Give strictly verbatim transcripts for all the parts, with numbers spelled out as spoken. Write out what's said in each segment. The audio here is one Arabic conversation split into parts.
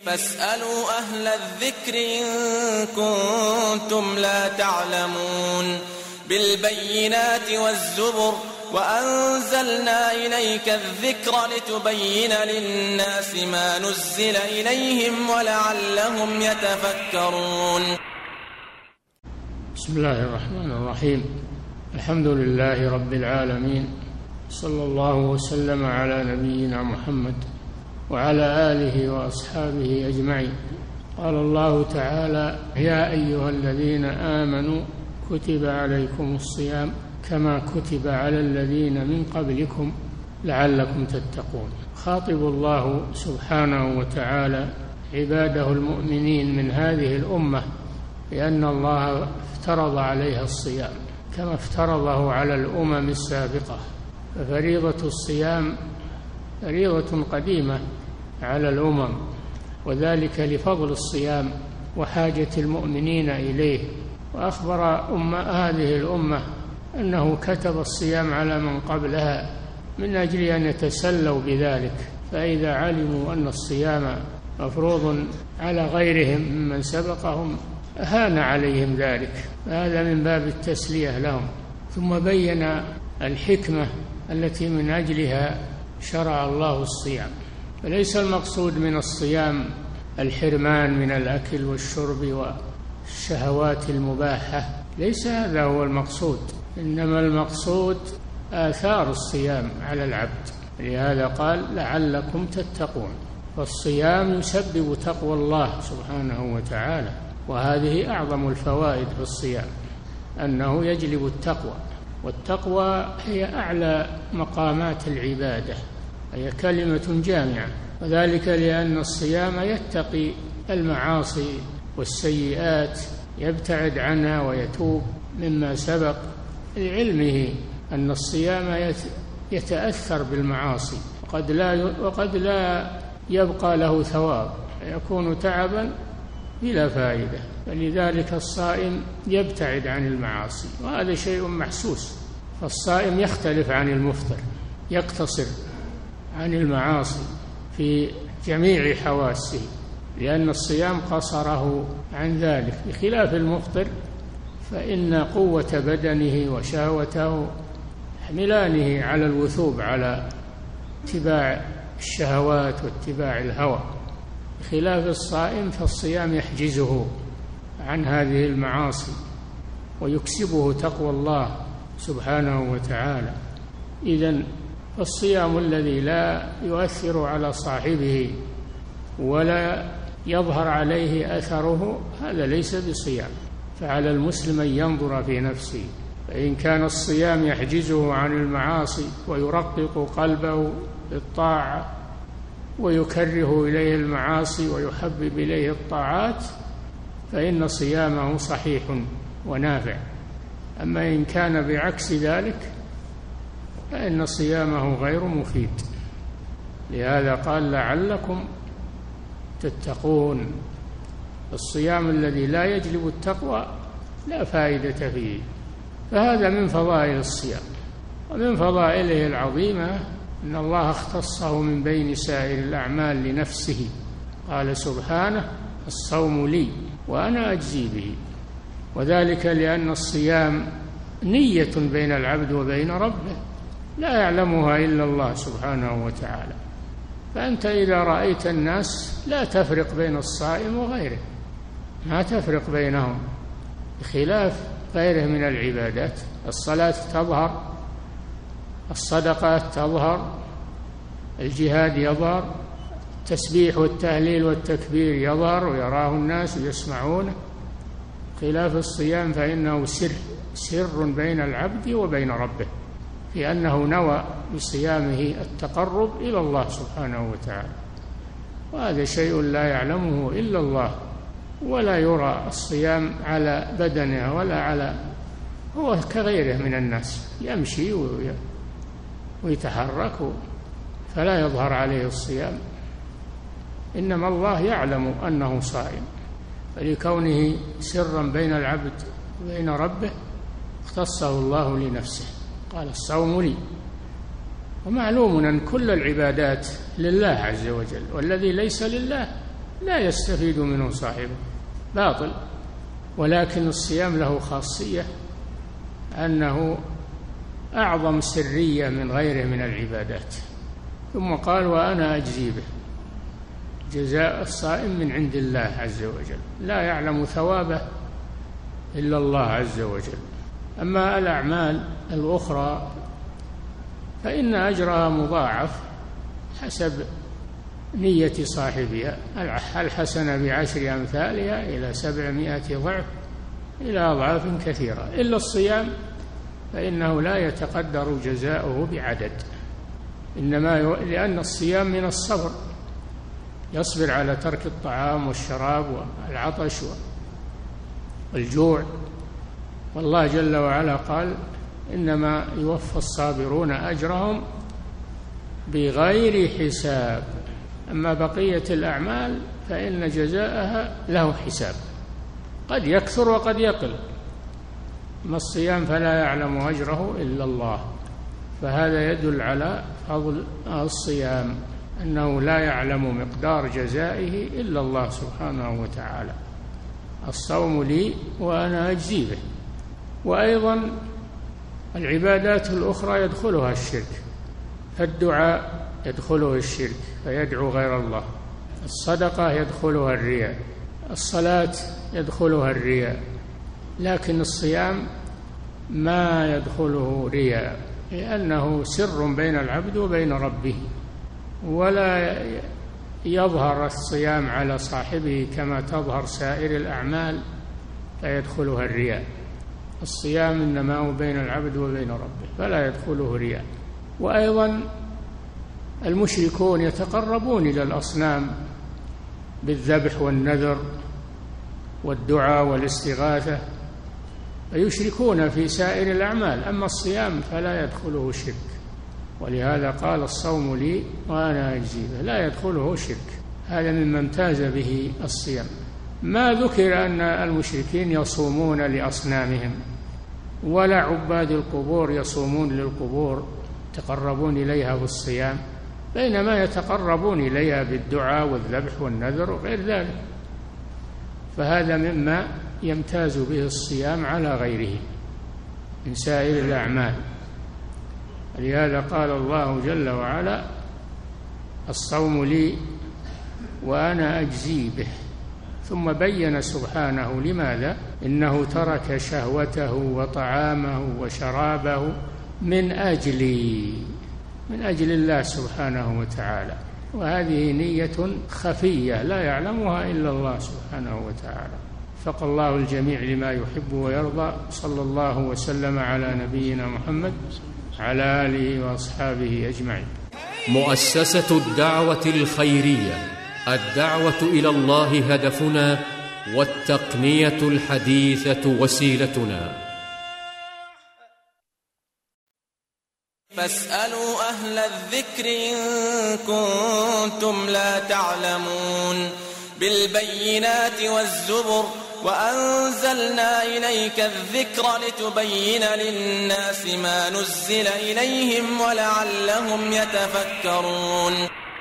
فاسألوا أهل الذكر إن كنتم لا تعلمون بالبينات والزبر وأنزلنا إليك الذكر لتبين للناس ما نزل إليهم ولعلهم يتفكرون. بسم الله الرحمن الرحيم. الحمد لله رب العالمين، صلى الله وسلم على نبينا محمد وعلى آله وأصحابه أجمعين. قال الله تعالى: يا أيها الذين آمنوا كتب عليكم الصيام كما كتب على الذين من قبلكم لعلكم تتقون. خاطب الله سبحانه وتعالى عباده المؤمنين من هذه الأمة لأن الله افترض عليها الصيام كما افترضه على الأمم السابقة، ففريضة الصيام فريضة قديمة على الأمم، وذلك لفضل الصيام وحاجة المؤمنين إليه. وأخبر أمة هذه الأمة أنه كتب الصيام على من قبلها من أجل أن يتسلوا بذلك، فإذا علموا أن الصيام مفروض على غيرهم ممن سبقهم هان عليهم ذلك، هذا من باب التسلية لهم. ثم بين الحكمة التي من أجلها شرع الله الصيام، فليس المقصود من الصيام الحرمان من الأكل والشرب والشهوات المباحة، ليس هذا هو المقصود، إنما المقصود آثار الصيام على العبد. لهذا قال: لعلكم تتقون. فالصيام يسبب تقوى الله سبحانه وتعالى، وهذه أعظم الفوائد في الصيام، أنه يجلب التقوى، والتقوى هي أعلى مقامات العبادة، هي كلمة جامعة، وذلك لأن الصيام يتقي المعاصي والسيئات، يبتعد عنها ويتوب مما سبق، لعلمه أن الصيام يتأثر بالمعاصي وقد لا وقد لا يبقى له ثواب، يكون تعبا بلا فائدة، فلذلك الصائم يبتعد عن المعاصي، وهذا شيء محسوس. فالصائم يختلف عن المفطر، يقتصر عن المعاصي في جميع حواسه، لأن الصيام قصره عن ذلك، بخلاف المفطر فإن قوة بدنه وشهوته يحملانه على الوثوب على اتباع الشهوات واتباع الهوى، بخلاف الصائم فالصيام يحجزه عن هذه المعاصي ويكسبه تقوى الله سبحانه وتعالى. إذن فالصيام الذي لا يؤثر على صاحبه ولا يظهر عليه أثره هذا ليس بصيام، فعلى المسلم أن ينظر في نفسه، فإن كان الصيام يحجزه عن المعاصي ويرقق قلبه بالطاعة ويكره إليه المعاصي ويحبب إليه الطاعات فإن صيامه صحيح ونافع. أما إن كان بعكس ذلك فإن صيامه غير مفيد. لهذا قال: لعلكم تتقون. الصيام الذي لا يجلب التقوى لا فائدة فيه، فهذا من فضائل الصيام. ومن فضائله العظيمة أن الله اختصه من بين سائر الأعمال لنفسه، قال سبحانه: الصوم لي وأنا أجزي به. وذلك لأن الصيام نية بين العبد وبين ربه لا يعلمها إلا الله سبحانه وتعالى، فأنت إذا رأيت الناس لا تفرق بين الصائم وغيره، ما تفرق بينهم، بخلاف غيره من العبادات. الصلاة تظهر، الصدقات تظهر، الجهاد يظهر، التسبيح والتهليل والتكبير يظهر ويراه الناس ويسمعونه، خلاف الصيام فإنه سر سر بين العبد وبين ربه، في أنه نوى بصيامه التقرب إلى الله سبحانه وتعالى، وهذا شيء لا يعلمه إلا الله، ولا يرى الصيام على بدنه ولا على، هو كغيره من الناس يمشي ويتحرك فلا يظهر عليه الصيام، إنما الله يعلم أنه صائم، فلكونه سرا بين العبد وبين ربه اختصه الله لنفسه، قال: الصوم لي. ومعلوم أن كل العبادات لله عز وجل، والذي ليس لله لا يستفيد منه صاحبه، باطل. ولكن الصيام له خاصية أنه أعظم سرية من غيره من العبادات. ثم قال وأنا أجزي به، جزاء الصائم من عند الله عز وجل، لا يعلم ثوابه إلا الله عز وجل. أما الأعمال الأخرى فإن أجرها مضاعف حسب نية صاحبها، الحسنة بعشر أمثالها إلى سبعمائة ضعف إلى أضعاف كثيرة. إلا الصيام فإنه لا يتقدر جزاؤه بعدد، إنما لأن الصيام من الصبر، يصبر على ترك الطعام والشراب والعطش والجوع. والله جل وعلا قال إنما يوفى الصابرون أجرهم بغير حساب. أما بقية الأعمال فإن جزاءها له حساب، قد يكثر وقد يقل. أما الصيام فلا يعلم أجره إلا الله، فهذا يدل على فضل الصيام، أنه لا يعلم مقدار جزائه إلا الله سبحانه وتعالى. الصوم لي وأنا أجزي به. وأيضا العبادات الأخرى يدخلها الشرك، فالدعاء يدخله الشرك فيدعو غير الله، الصدقة يدخلها الرياء، الصلاة يدخلها الرياء، لكن الصيام ما يدخله رياء، لأنه سر بين العبد وبين ربه، ولا يظهر الصيام على صاحبه كما تظهر سائر الأعمال فيدخلها الرياء. الصيام إنما هو بين العبد وبين ربه فلا يدخله رياء. وأيضا المشركون يتقربون إلى الأصنام بالذبح والنذر والدعاء والاستغاثة، فيشركون في سائر الأعمال. أما الصيام فلا يدخله شرك، ولهذا قال الصوم لي وأنا أجزي به، لا يدخله شرك. هذا مما امتاز به الصيام. ما ذكر أن المشركين يصومون لأصنامهم، ولا عباد القبور يصومون للقبور يتقربون إليها بالصيام، بينما يتقربون إليها بالدعاء والذبح والنذر وغير ذلك. فهذا مما يمتاز به الصيام على غيره من سائر الأعمال. لهذا قال الله جل وعلا الصوم لي وأنا أجزي به، ثم بين سبحانه لماذا، إنه ترك شهوته وطعامه وشرابه من أجلي، من أجل الله سبحانه وتعالى. وهذه نية خفية لا يعلمها إلا الله سبحانه وتعالى. وفق الله الجميع لما يحب ويرضى. صلى الله وسلم على نبينا محمد على آله وأصحابه أجمعين. مؤسسة الدعوة الخيرية، الدعوة إلى الله هدفنا، والتقنية الحديثة وسيلتنا. فاسألوا أهل الذكر إن كنتم لا تعلمون. بالبينات والزبر وأنزلنا إليك الذكر لتبين للناس ما نزل إليهم ولعلهم يتفكرون.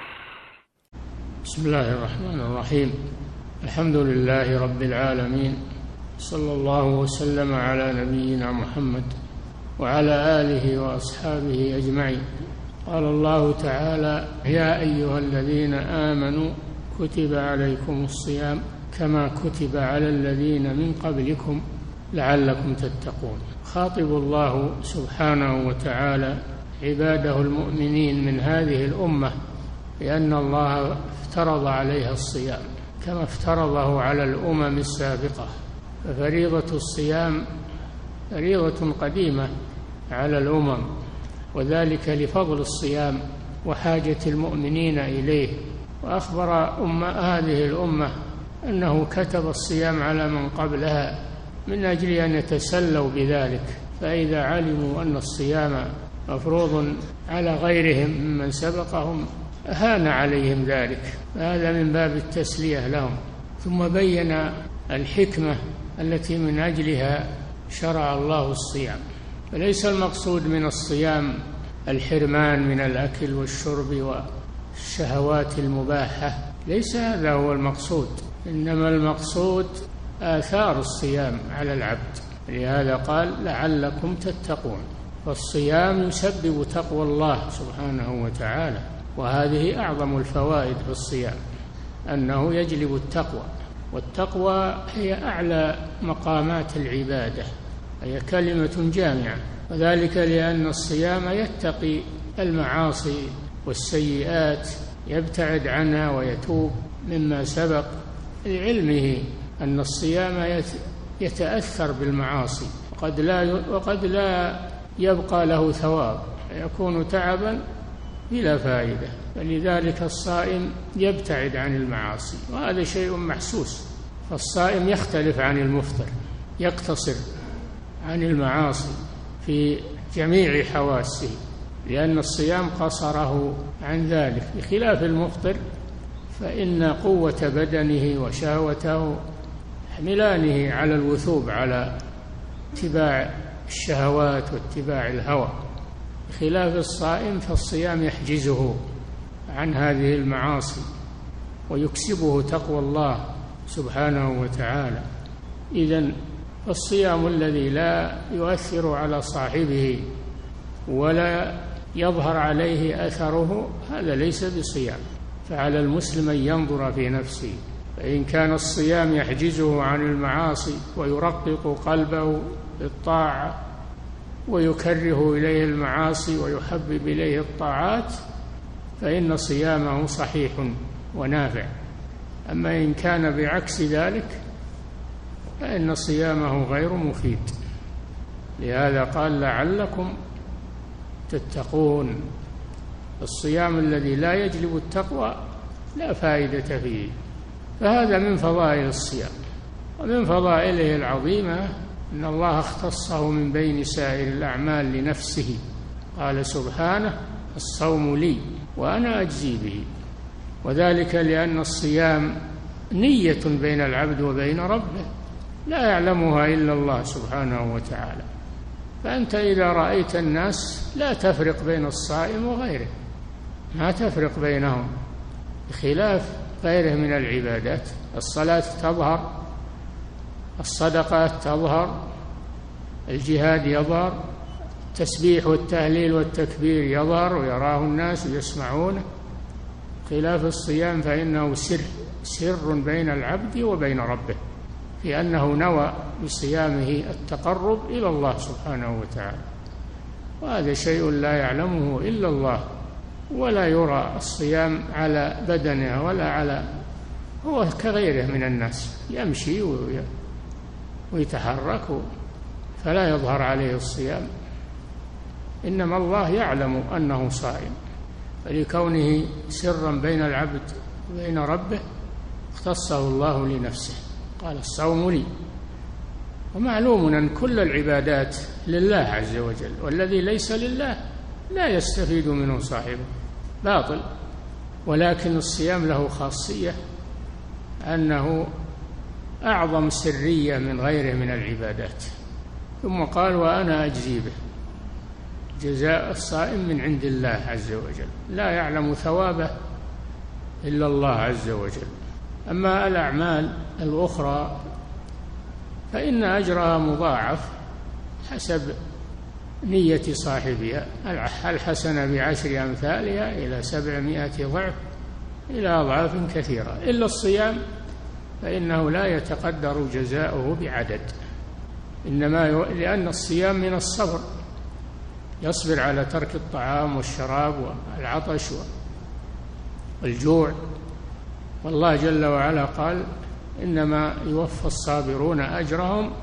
بسم الله الرحمن الرحيم. الحمد لله رب العالمين، صلى الله وسلم على نبينا محمد وعلى آله وأصحابه أجمعين. قال الله تعالى يا أيها الذين آمنوا كتب عليكم الصيام كما كتب على الذين من قبلكم لعلكم تتقون. خاطب الله سبحانه وتعالى عباده المؤمنين من هذه الأمة لأن الله افترض عليها الصيام كما افترضه على الأمم السابقة، ففريضة الصيام فريضة قديمة على الأمم، وذلك لفضل الصيام وحاجة المؤمنين إليه. وأخبر أمة هذه الأمة أنه كتب الصيام على من قبلها من أجل أن يتسلوا بذلك، فإذا علموا أن الصيام مفروض على غيرهم ممن سبقهم هان عليهم ذلك، فهذا من باب التسلية لهم. ثم بين الحكمة التي من أجلها شرع الله الصيام، فليس المقصود من الصيام الحرمان من الأكل والشرب والشهوات المباحة، ليس هذا هو المقصود، إنما المقصود آثار الصيام على العبد. لهذا قال لعلكم تتقون، فالصيام يسبب تقوى الله سبحانه وتعالى، وهذه أعظم الفوائد في الصيام، أنه يجلب التقوى، والتقوى هي أعلى مقامات العبادة، هي كلمة جامعة، وذلك لأن الصيام يتقي المعاصي والسيئات، يبتعد عنها ويتوب مما سبق، لعلمه أن الصيام يتأثر بالمعاصي، وقد لا وقد لا يبقى له ثواب، يكون تعبا بلا فائدة، فلذلك الصائم يبتعد عن المعاصي، وهذا شيء محسوس. فالصائم يختلف عن المفطر، يقتصر عن المعاصي في جميع حواسه، لأن الصيام قصره عن ذلك، بخلاف المفطر فإن قوة بدنه وشهوته يحملانه على الوثوب على اتباع الشهوات واتباع الهوى، بخلاف الصائم فالصيام يحجزه عن هذه المعاصي ويكسبه تقوى الله سبحانه وتعالى. إذن فالصيام الذي لا يؤثر على صاحبه ولا يظهر عليه أثره هذا ليس بصيام، فعلى المسلم أن ينظر في نفسه، فإن كان الصيام يحجزه عن المعاصي ويرقق قلبه بالطاعة ويكره إليه المعاصي ويحبب إليه الطاعات فإن صيامه صحيح ونافع. أما إن كان بعكس ذلك فإن صيامه غير مفيد. لهذا قال لعلكم تتقون. الصيام الذي لا يجلب التقوى لا فائدة فيه، فهذا من فضائل الصيام. ومن فضائله العظيمة أن الله اختصه من بين سائر الأعمال لنفسه، قال سبحانه الصوم لي وأنا أجزي به، وذلك لأن الصيام نية بين العبد وبين ربه لا يعلمها إلا الله سبحانه وتعالى. فأنت إذا رأيت الناس لا تفرق بين الصائم وغيره، ما تفرق بينهم، بخلاف غيره من العبادات. الصلاة تظهر، الصدقات تظهر، الجهاد يظهر، التسبيح والتهليل والتكبير يظهر ويراه الناس ويسمعونه، خلاف الصيام فإنه سر سر بين العبد وبين ربه، لأنه نوى بصيامه التقرب إلى الله سبحانه وتعالى، وهذا شيء لا يعلمه إلا الله، ولا يرى الصيام على بدنه ولا على، هو كغيره من الناس يمشي ويتحرك فلا يظهر عليه الصيام، إنما الله يعلم أنه صائم، فلكونه سرا بين العبد وبين ربه اختصه الله لنفسه، قال الصوم لي. ومعلوم أن كل العبادات لله عز وجل، والذي ليس لله لا يستفيد منه صاحبه، باطل. ولكن الصيام له خاصية أنه أعظم سرية من غيره من العبادات. ثم قال وأنا أجزي به، جزاء الصائم من عند الله عز وجل، لا يعلم ثوابه إلا الله عز وجل. أما الأعمال الأخرى فإن أجرها مضاعف حسب نية صاحبها، الحسنة بعشر أمثالها إلى سبعمائة ضعف إلى أضعاف كثيرة، إلا الصيام فإنه لا يتقدر جزاؤه بعدد، إنما لأن الصيام من الصبر، يصبر على ترك الطعام والشراب والعطش والجوع، والله جل وعلا قال إنما يوفى الصابرون أجرهم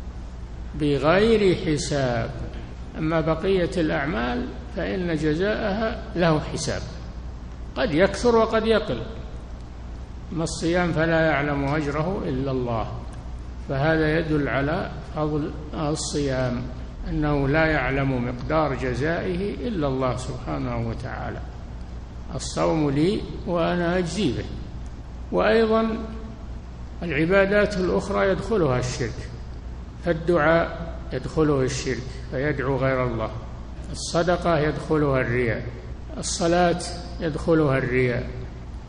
بغير حساب. أما بقية الأعمال فإن جزاءها له حساب، قد يكثر وقد يقل. أما الصيام فلا يعلم أجره إلا الله، فهذا يدل على فضل الصيام، أنه لا يعلم مقدار جزائه إلا الله سبحانه وتعالى. الصوم لي وأنا أجزي به. وأيضا العبادات الأخرى يدخلها الشرك، فالدعاء يدخله الشرك فيدعو غير الله، الصدقة يدخلها الرياء، الصلاة يدخلها الرياء،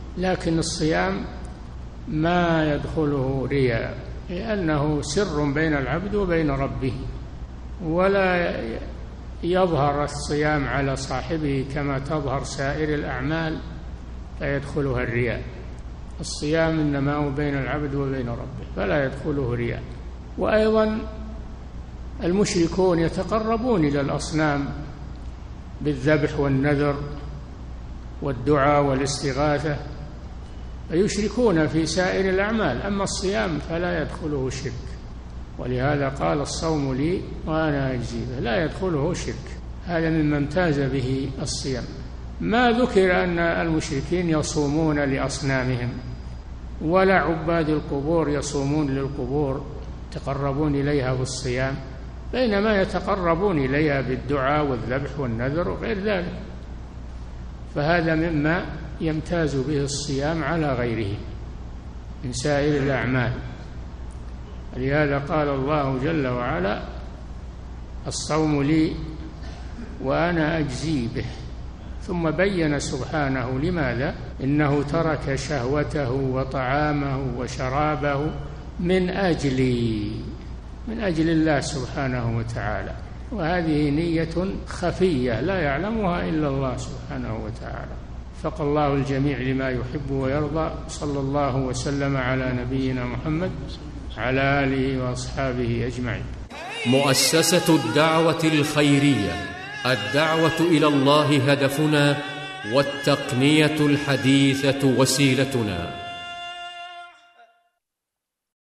لكن الصيام ما يدخله رياء، لأنه سر بين العبد وبين ربه، ولا يظهر الصيام على صاحبه كما تظهر سائر الأعمال فيدخلها الرياء. الصيام إنما هو بين العبد وبين ربه فلا يدخله رياء. وأيضا المشركون يتقربون إلى الأصنام بالذبح والنذر والدعاء والاستغاثة، فيشركون في سائر الأعمال، أما الصيام فلا يدخله شرك، ولهذا قال الصوم لي وأنا أجزي به، لا يدخله شرك. هذا مما امتاز به الصيام. ما ذكر أن المشركين يصومون لأصنامهم، ولا عباد القبور يصومون للقبور يتقربون إليها بالصيام، بينما يتقربون إليها بالدعاء والذبح والنذر وغير ذلك. فهذا مما يمتاز به الصيام على غيره من سائر الأعمال. لهذا قال الله جل وعلا: الصوم لي وأنا أجزي به. ثم بين سبحانه لماذا؟ إنه ترك شهوته وطعامه وشرابه من أجلي، من أجل الله سبحانه وتعالى. وهذه نية خفية لا يعلمها إلا الله سبحانه وتعالى. وفق الله الجميع لما يحب ويرضى. صلى الله وسلم على نبينا محمد على آله وأصحابه أجمعين. مؤسسة الدعوة الخيرية، الدعوة إلى الله هدفنا، والتقنية الحديثة وسيلتنا.